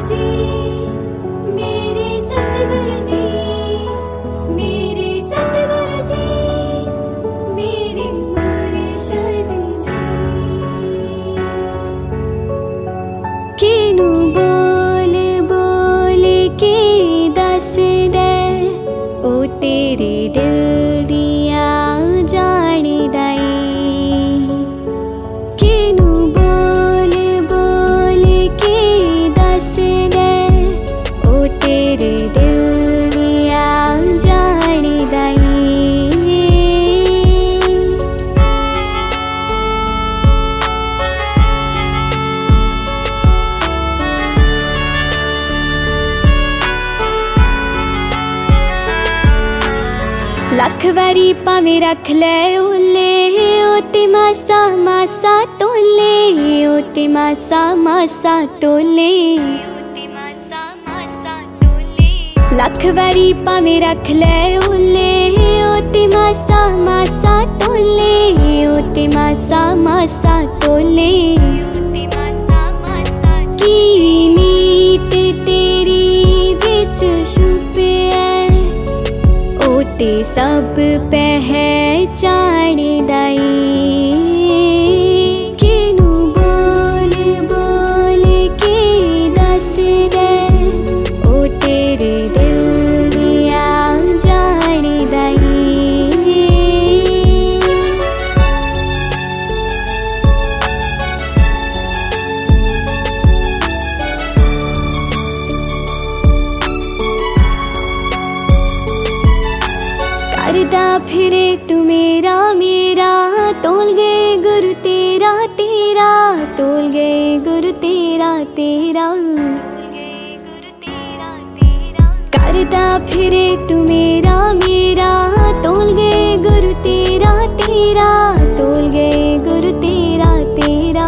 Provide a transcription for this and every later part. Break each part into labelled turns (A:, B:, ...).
A: जी, मेरे सतगुरु जी, मेरे सतगुरु जी, मेरे मुर्शिद जी। किनू बोल बोल के दस दे ओ तेरे दिल दिया जान दाई। किनू बोल बोल के दस दे ओ तेरे दिल दिया जान दाई। लख वारी भावें रख ले ओले ओ ते मासा मासा तोले, ओ ते मासा मासा तोले। लख वारी भावें रख ले ओले ओ ते मासा मासा तोले, ओ ते मासा मासा तोले। की नीत तेरी विच छुपे ओ ते सब पहचान दाई। किनू बोल बोल के दस दे ओ तेरे दिल दिया जान दाई। करदा फिरे तू मेरा मेरा, तोल गए गुरु तेरा तेरा, तोल गए गुरु तेरा तेरा। करदा फिरे तू मेरा मेरा, तोल गए गुरु तेरा तेरा, तोल गए गुरु तेरा तेरा।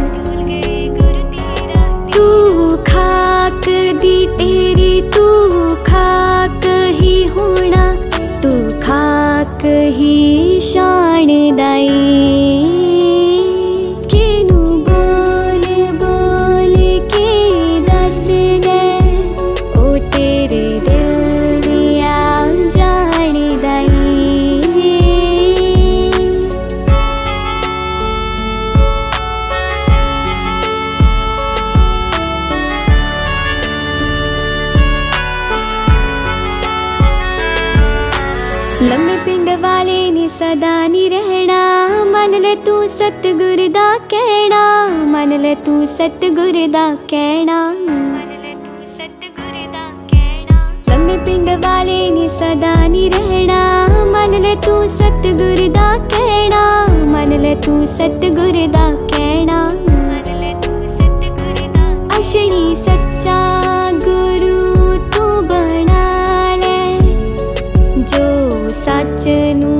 A: तू खाक दी तेरी, तू खाक ही होना, तू खाक ही शान दाई। किनू बोल बोल के दस दे ओ तेरे दिल दिया जान दाई। लम्मे पिंड वाले नी सदा नी रहना, मन ले तू सतगुर दा कहना, मन ले तू सतगुर दा कहना। लम्मे पिंड वाले नी सदा नी रहना, मन ले तू सतगुर दा कहना, मन ले तू सतगुर दा कहना। अशनी सच्चा गुरु तू बना ले, जो सच नू